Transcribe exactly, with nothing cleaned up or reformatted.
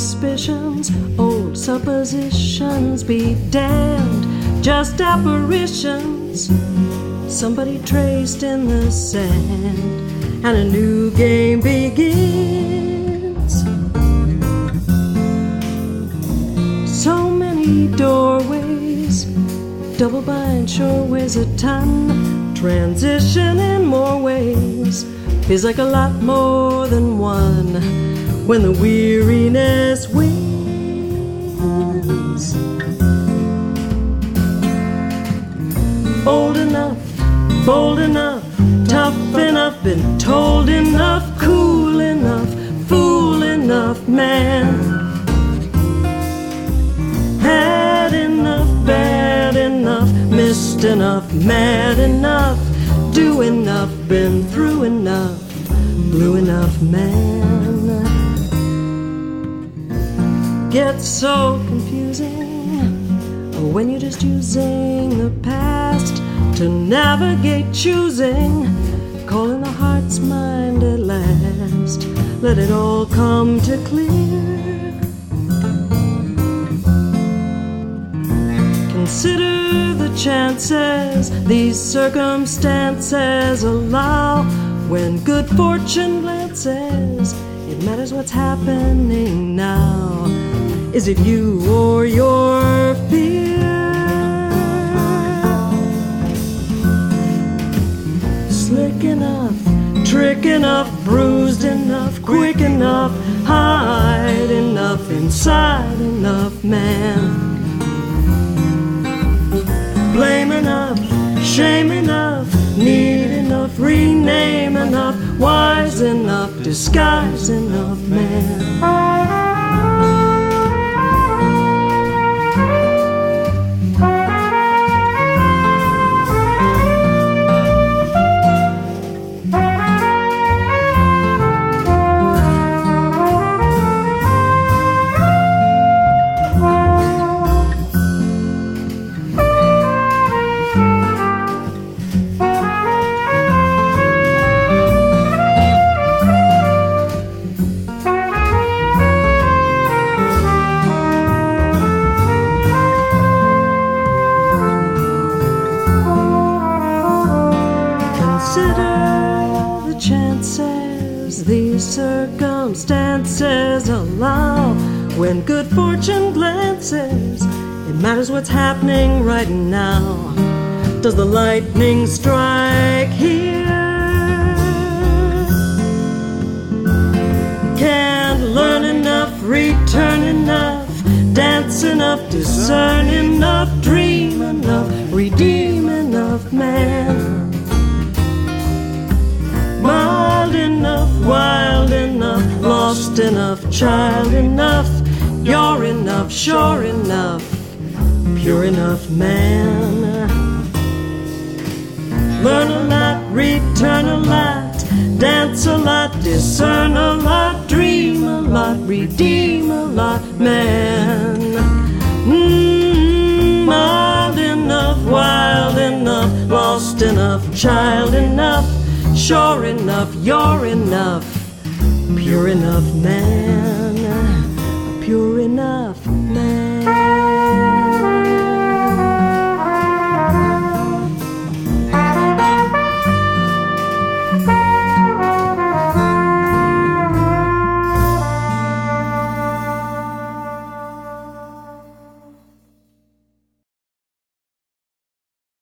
suspicions, old suppositions, be damned, just apparitions. Somebody traced in the sand, and a new game begins. So many doorways, double bind sure weighs a ton. Transition in more ways feels like a lot more than one. When the weariness wins, old enough, bold enough, tough enough, been told enough, cool enough, fool enough, man. Had enough, bad enough, missed enough, mad enough, do enough, been through enough, blue enough, man. Gets so confusing when you're just using the past to navigate, choosing, calling the heart's mind at last. Let it all come to clear. Consider the chances these circumstances allow. When good fortune glances, it matters what's happening now. Is it you or your fear? Slick enough, trick enough, bruised enough, quick enough, hide enough, inside enough, man. Blame enough, shame enough, need enough, rename enough, wise enough, disguise enough, man. Circumstances allow. When good fortune glances, it matters what's happening right now. Does the lightning strike here? Can't learn enough, return enough, dance enough, discern enough, dream enough, redeem enough, man. Mild enough, wild enough, lost enough, child enough, you're enough, sure enough, pure enough, man. Learn a lot, return a lot, dance a lot, discern a lot, dream a lot, redeem a lot, man. Mm, mild enough, wild enough, lost enough, child enough, sure enough, you're enough, pure enough, man.